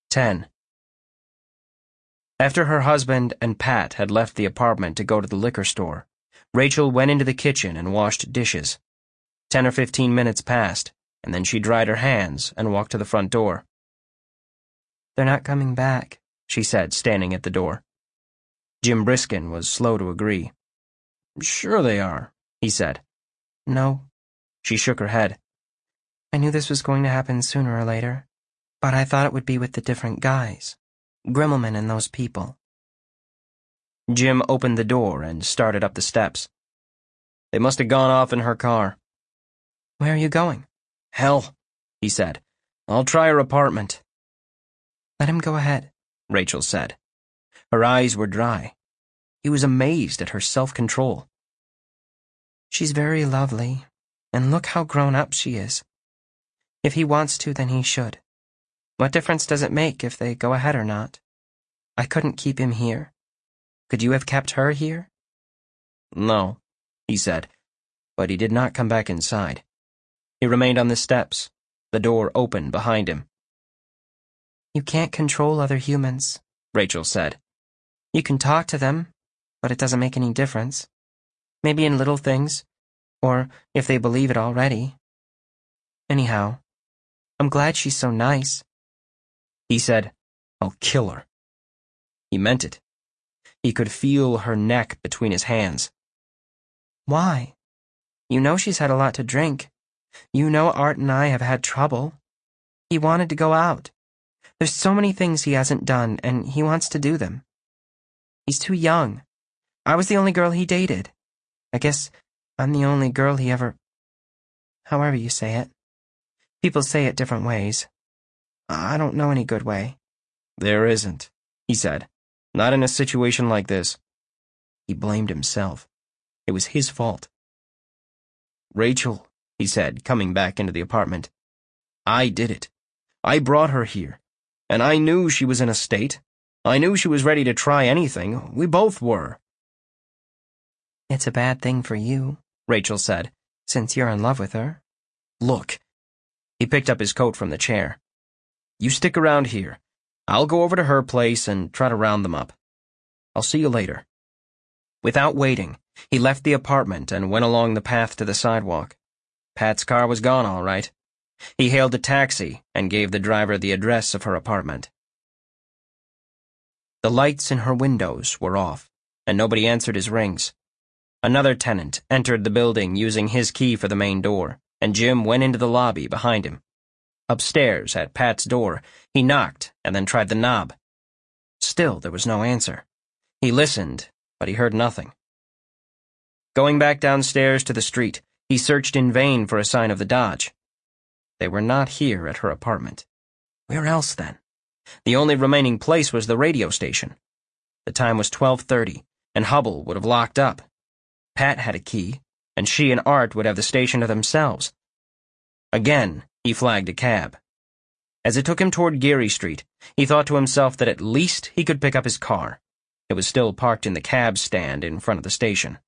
10. After her husband and Pat had left the apartment to go to the liquor store, Rachel went into the kitchen and washed dishes. 10 or 15 minutes passed, and then she dried her hands and walked to the front door. "They're not coming back," she said, standing at the door. Jim Briskin was slow to agree. "Sure they are," he said. "No." She shook her head. "I knew this was going to happen sooner or later, but I thought it would be with the different guys. Grimmelman and those people." Jim opened the door and started up the steps. "They must have gone off in her car." "Where are you going?" "Hell," he said. "I'll try her apartment." "Let him go ahead," Rachel said. Her eyes were dry. He was amazed at her self-control. "She's very lovely, and look how grown up she is. If he wants to, then he should. What difference does it make if they go ahead or not? I couldn't keep him here. Could you have kept her here?" "No," he said, but he did not come back inside. He remained on the steps, the door open behind him. "You can't control other humans," Rachel said. "You can talk to them, but it doesn't make any difference. Maybe in little things, or if they believe it already. Anyhow, I'm glad she's so nice." He said, "I'll kill her." He meant it. He could feel her neck between his hands. "Why? You know she's had a lot to drink. You know Art and I have had trouble. He wanted to go out. There's so many things he hasn't done, and he wants to do them. He's too young. I was the only girl he dated. I guess I'm the only girl he ever... However you say it. People say it different ways. I don't know any good way." "There isn't," he said. "Not in a situation like this." He blamed himself. It was his fault. "Rachel," he said, coming back into the apartment. "I did it. I brought her here. And I knew she was in a state. I knew she was ready to try anything. We both were." "It's a bad thing for you," Rachel said, "since you're in love with her." "Look." He picked up his coat from the chair. "You stick around here. I'll go over to her place and try to round them up. I'll see you later." Without waiting, he left the apartment and went along the path to the sidewalk. Pat's car was gone, all right. He hailed a taxi and gave the driver the address of her apartment. The lights in her windows were off, and nobody answered his rings. Another tenant entered the building using his key for the main door, and Jim went into the lobby behind him. Upstairs, at Pat's door, he knocked and then tried the knob. Still, there was no answer. He listened, but he heard nothing. Going back downstairs to the street, he searched in vain for a sign of the Dodge. They were not here at her apartment. Where else, then? The only remaining place was the radio station. The time was 12:30, and Hubble would have locked up. Pat had a key, and she and Art would have the station to themselves. Again, he flagged a cab. As it took him toward Geary Street, he thought to himself that at least he could pick up his car. It was still parked in the cab stand in front of the station.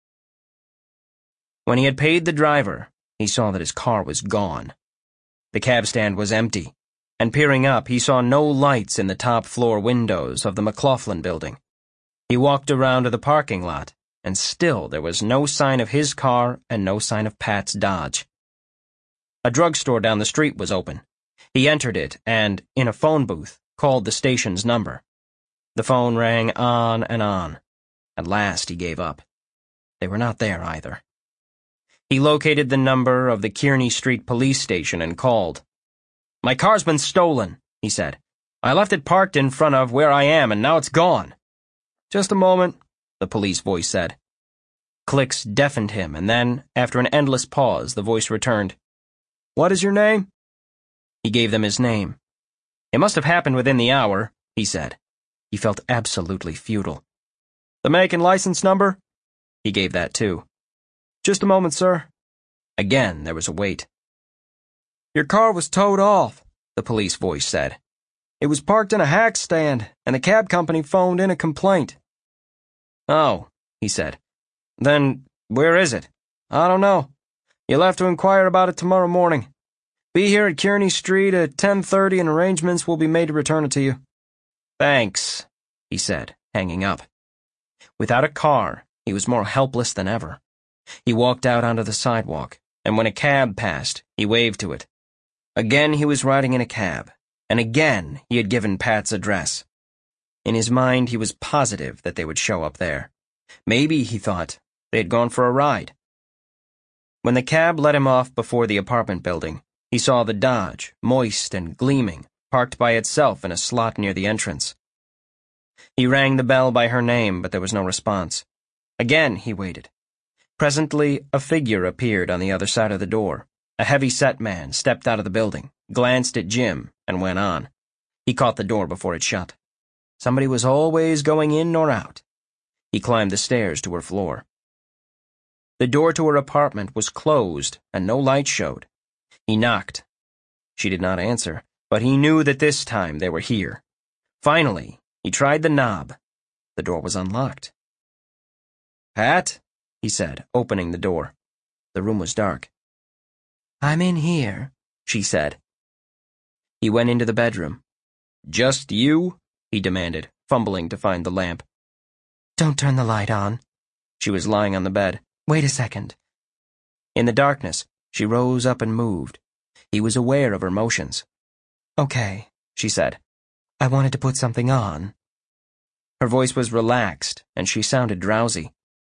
When he had paid the driver, he saw that his car was gone. The cab stand was empty, and peering up, he saw no lights in the top-floor windows of the McLaughlin building. He walked around to the parking lot, and still there was no sign of his car and no sign of Pat's Dodge. A drugstore down the street was open. He entered it and, in a phone booth, called the station's number. The phone rang on and on. At last he gave up. They were not there either. He located the number of the Kearny Street police station and called. "My car's been stolen," he said. "I left it parked in front of where I am, and now it's gone." "Just a moment," the police voice said. Clicks deafened him, and then, after an endless pause, the voice returned. "What is your name?" He gave them his name. "It must have happened within the hour," he said. He felt absolutely futile. "The make and license number?" He gave that too. "Just a moment, sir." Again, there was a wait. "Your car was towed off," the police voice said. "It was parked in a hack stand, and the cab company phoned in a complaint." "Oh," he said. "Then, where is it?" "I don't know. You'll have to inquire about it tomorrow morning. Be here at Kearney Street at 10:30 and arrangements will be made to return it to you. Thanks, he said, hanging up. Without a car, he was more helpless than ever. He walked out onto the sidewalk, and when a cab passed, he waved to it. Again he was riding in a cab, and again he had given Pat's address. In his mind, he was positive that they would show up there. Maybe, he thought, they had gone for a ride. When the cab let him off before the apartment building, he saw the Dodge, moist and gleaming, parked by itself in a slot near the entrance. He rang the bell by her name, but there was no response. Again he waited. Presently, a figure appeared on the other side of the door. A heavy-set man stepped out of the building, glanced at Jim, and went on. He caught the door before it shut. Somebody was always going in or out. He climbed the stairs to her floor. The door to her apartment was closed, and no light showed. He knocked. She did not answer, but he knew that this time they were here. Finally, he tried the knob. The door was unlocked. "Pat?" he said, opening the door. The room was dark. "I'm in here," she said. He went into the bedroom. "Just you?" he demanded, fumbling to find the lamp. "Don't turn the light on." She was lying on the bed. "Wait a second." In the darkness, she rose up and moved. He was aware of her motions. "Okay," she said. "I wanted to put something on." Her voice was relaxed, and she sounded drowsy.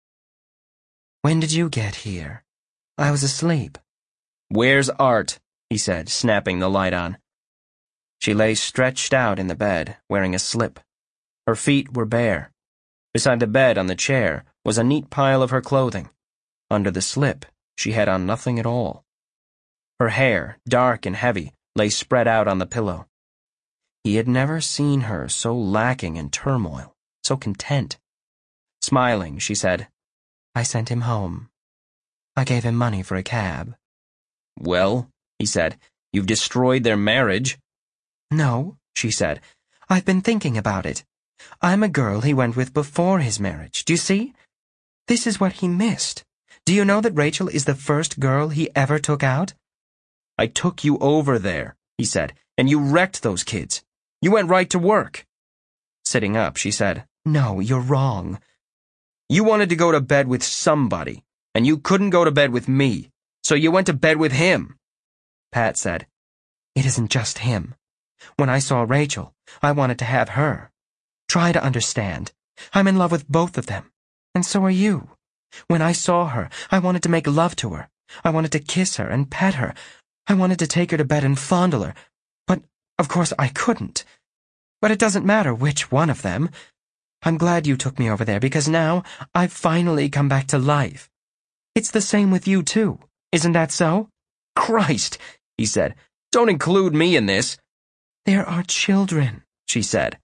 "When did you get here? I was asleep." "Where's Art?" he said, snapping the light on. She lay stretched out in the bed, wearing a slip. Her feet were bare. Beside the bed on the chair was a neat pile of her clothing. Under the slip, she had on nothing at all. Her hair, dark and heavy, lay spread out on the pillow. He had never seen her so lacking in turmoil, so content. Smiling, she said, "I sent him home. I gave him money for a cab." "Well," he said, "you've destroyed their marriage." "No," she said. "I've been thinking about it. I'm a girl he went with before his marriage. Do you see? This is what he missed. Do you know that Rachel is the first girl he ever took out?" "I took you over there," he said, "and you wrecked those kids. You went right to work." Sitting up, she said, "No, you're wrong." "You wanted to go to bed with somebody, and you couldn't go to bed with me, so you went to bed with him." Pat said, "It isn't just him. When I saw Rachel, I wanted to have her. Try to understand. I'm in love with both of them, and so are you. When I saw her, I wanted to make love to her. I wanted to kiss her and pet her. I wanted to take her to bed and fondle her. But, of course, I couldn't. But it doesn't matter which one of them. I'm glad you took me over there because now I've finally come back to life. It's the same with you, too. Isn't that so?" "Christ," he said, "don't include me in this." "There are children," she said.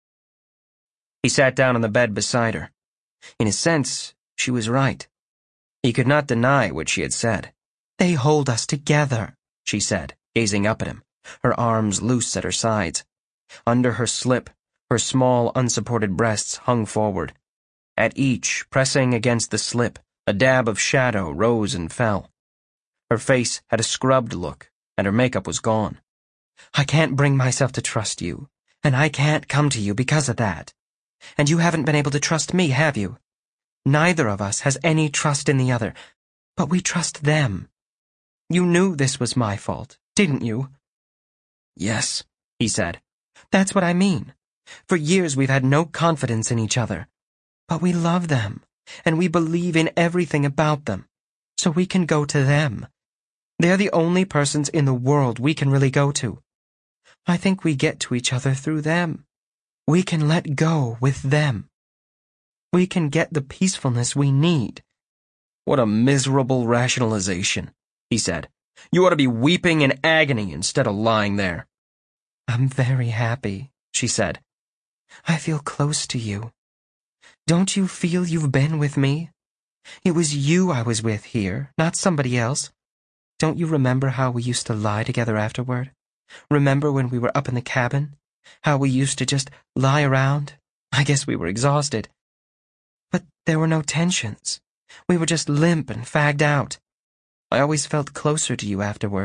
He sat down on the bed beside her. In a sense, she was right. He could not deny what she had said. "They hold us together," she said, gazing up at him, her arms loose at her sides. Under her slip, her small, unsupported breasts hung forward. At each, pressing against the slip, a dab of shadow rose and fell. Her face had a scrubbed look, and her makeup was gone. "I can't bring myself to trust you, and I can't come to you because of that. And you haven't been able to trust me, have you? Neither of us has any trust in the other, but we trust them. You knew this was my fault, didn't you?" "Yes," he said. "That's what I mean. For years we've had no confidence in each other. But we love them, and we believe in everything about them, so we can go to them. They're the only persons in the world we can really go to. I think we get to each other through them. We can let go with them. We can get the peacefulness we need." "What a miserable rationalization," he said. "You ought to be weeping in agony instead of lying there." "I'm very happy," she said. "I feel close to you. Don't you feel you've been with me? It was you I was with here, not somebody else. Don't you remember how we used to lie together afterward? Remember when we were up in the cabin? How we used to just lie around? I guess we were exhausted. But there were no tensions. We were just limp and fagged out. I always felt closer to you afterward.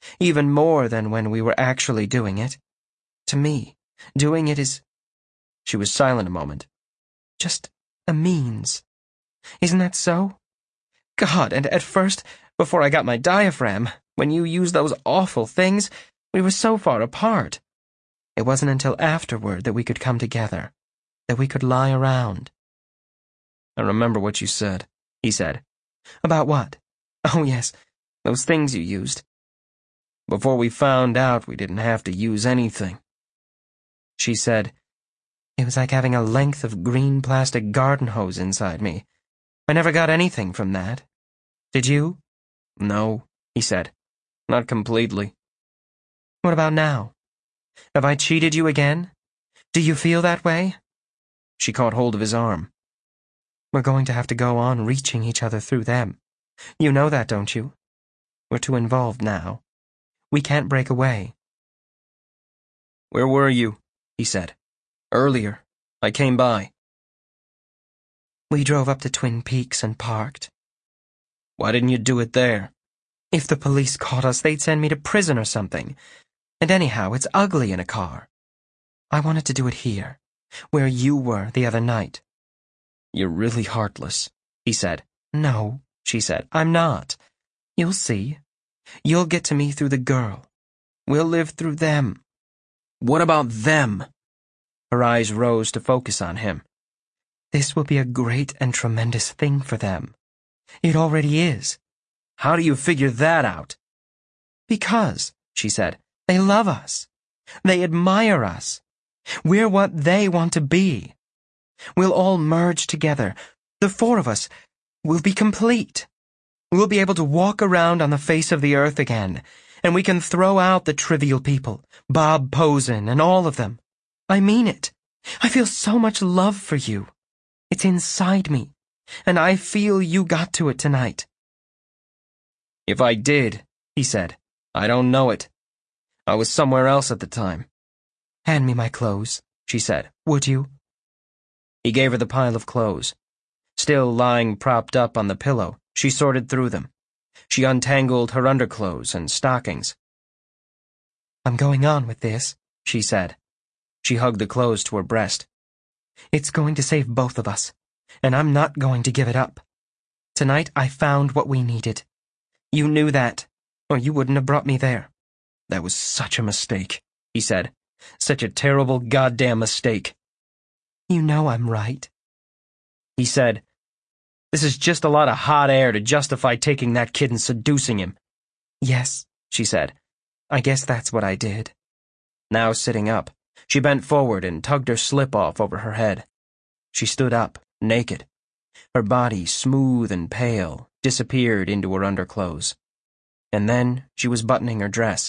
Even more than when we were actually doing it. To me, doing it is—" She was silent a moment. "Just a means. Isn't that so? God, and at first, before I got my diaphragm, when you used those awful things, we were so far apart. It wasn't until afterward that we could come together, that we could lie around." "I remember what you said," he said. "About what? Oh, yes, those things you used. Before we found out we didn't have to use anything." She said, "It was like having a length of green plastic garden hose inside me. I never got anything from that. Did you?" "No," he said. "Not completely." "What about now? Have I cheated you again? Do you feel that way?" She caught hold of his arm. "We're going to have to go on reaching each other through them. You know that, don't you? We're too involved now. We can't break away." "Where were you?" he said. "Earlier. I came by." "We drove up to Twin Peaks and parked." "Why didn't you do it there?" "If the police caught us, they'd send me to prison or something. And anyhow, it's ugly in a car. I wanted to do it here, where you were the other night." "You're really heartless," he said. "No," she said, "I'm not. You'll see. You'll get to me through the girl. We'll live through them." "What about them?" Her eyes rose to focus on him. "This will be a great and tremendous thing for them. It already is." "How do you figure that out?" "Because," she said, "they love us. They admire us. We're what they want to be. We'll all merge together. The four of us will be complete. We'll be able to walk around on the face of the earth again, and we can throw out the trivial people, Bob Posen and all of them. I mean it. I feel so much love for you. It's inside me, and I feel you got to it tonight." "If I did," he said, "I don't know it. I was somewhere else at the time." "Hand me my clothes," she said. "Would you?" He gave her the pile of clothes. Still lying propped up on the pillow, she sorted through them. She untangled her underclothes and stockings. "I'm going on with this," she said. She hugged the clothes to her breast. "It's going to save both of us, and I'm not going to give it up. Tonight I found what we needed. You knew that, or you wouldn't have brought me there." "That was such a mistake," he said. "Such a terrible goddamn mistake." "You know I'm right." He said, "This is just a lot of hot air to justify taking that kid and seducing him." "Yes," she said. "I guess that's what I did." Now sitting up, she bent forward and tugged her slip off over her head. She stood up, naked. Her body, smooth and pale, disappeared into her underclothes. And then she was buttoning her dress.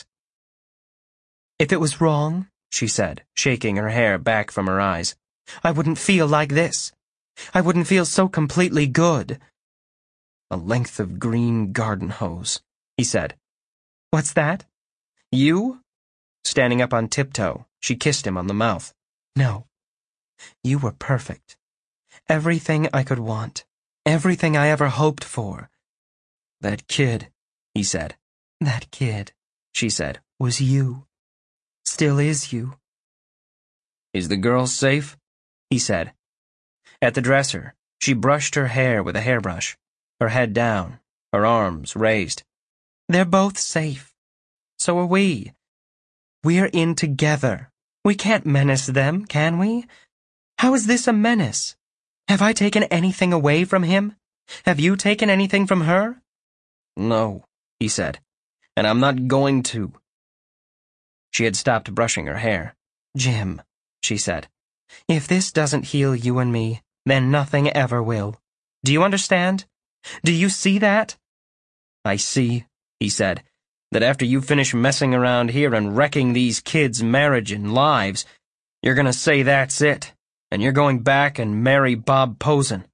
"If it was wrong," she said, shaking her hair back from her eyes, "I wouldn't feel like this. I wouldn't feel so completely good." "A length of green garden hose," he said. "What's that?" "You?" Standing up on tiptoe, she kissed him on the mouth. "No. You were perfect. Everything I could want. Everything I ever hoped for." "That kid," he said. "That kid," she said, "was you. Still is you." "Is the girl safe?" he said. At the dresser, she brushed her hair with a hairbrush, her head down, her arms raised. "They're both safe. So are we. We're in together. We can't menace them, can we? How is this a menace? Have I taken anything away from him? Have you taken anything from her?" "No," he said, "and I'm not going to." She had stopped brushing her hair. "Jim," she said, "if this doesn't heal you and me, then nothing ever will. Do you understand? Do you see that?" "I see," he said, "that after you finish messing around here and wrecking these kids' marriage and lives, you're gonna say that's it, and you're going back and marry Bob Posen."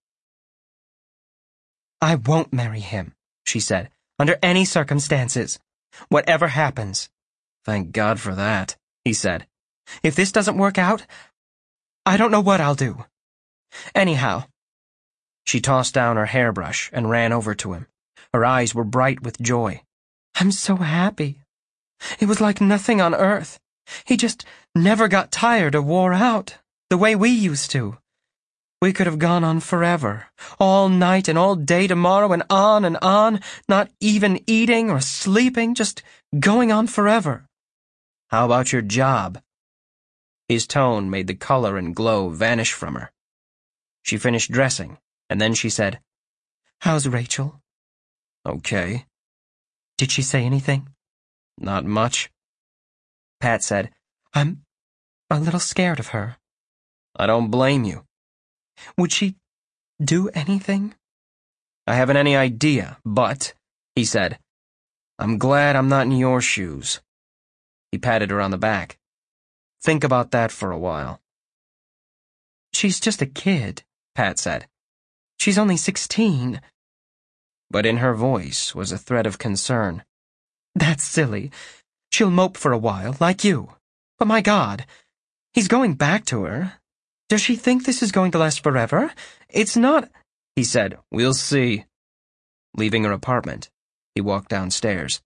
"I won't marry him," she said, "under any circumstances. Whatever happens." "Thank God for that," he said. "If this doesn't work out, I don't know what I'll do. Anyhow." She tossed down her hairbrush and ran over to him. Her eyes were bright with joy. "I'm so happy. It was like nothing on earth. He just never got tired or wore out, the way we used to. We could have gone on forever, all night and all day tomorrow and on, not even eating or sleeping, just going on forever. How about your job? His tone made the color and glow vanish from her. She finished dressing, and then she said, "How's Rachel?" "Okay." "Did she say anything?" "Not much." Pat said, "I'm a little scared of her." "I don't blame you." "Would she do anything?" "I haven't any idea, but," he said, "I'm glad I'm not in your shoes." He patted her on the back. "Think about that for a while." "She's just a kid," Pat said. "She's only 16. But in her voice was a thread of concern. "That's silly. She'll mope for a while, like you. But my God, he's going back to her. Does she think this is going to last forever? It's not—" He said, "We'll see." Leaving her apartment, he walked downstairs.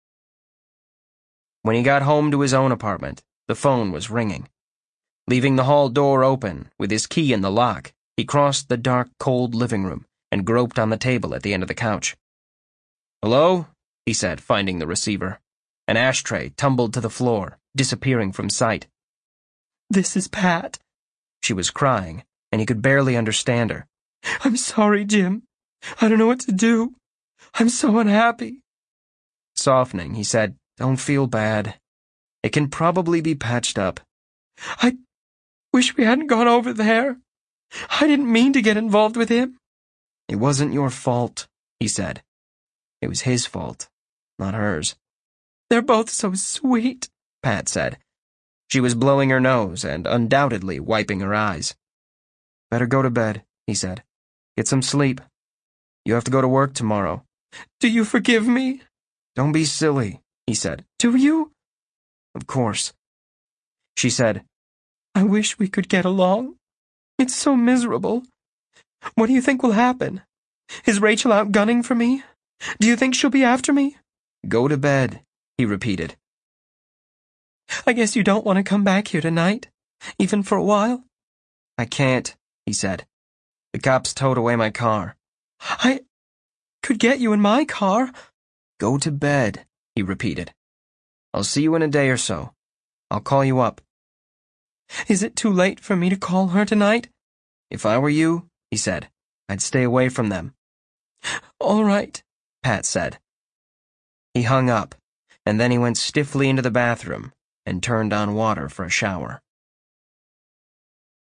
When he got home to his own apartment, the phone was ringing. Leaving the hall door open, with his key in the lock, he crossed the dark, cold living room and groped on the table at the end of the couch. "Hello?" he said, finding the receiver. An ashtray tumbled to the floor, disappearing from sight. "This is Pat." She was crying, and he could barely understand her. "I'm sorry, Jim. I don't know what to do. I'm so unhappy." Softening, he said, "Don't feel bad. It can probably be patched up." "I wish we hadn't gone over there. I didn't mean to get involved with him." "It wasn't your fault," he said. "It was his fault, not hers." "They're both so sweet," Pat said. She was blowing her nose and undoubtedly wiping her eyes. "Better go to bed," he said. "Get some sleep. You have to go to work tomorrow." "Do you forgive me?" "Don't be silly," he said. "Do you?" "Of course." She said, "I wish we could get along. It's so miserable. What do you think will happen? Is Rachel out gunning for me? Do you think she'll be after me?" "Go to bed," he repeated. "I guess you don't want to come back here tonight, even for a while?" "I can't," he said. "The cops towed away my car." "I could get you in my car." "Go to bed," he repeated. "I'll see you in a day or so. I'll call you up." "Is it too late for me to call her tonight?" "If I were you," he said, "I'd stay away from them." "All right," Pat said. He hung up, and then he went stiffly into the bathroom and turned on water for a shower.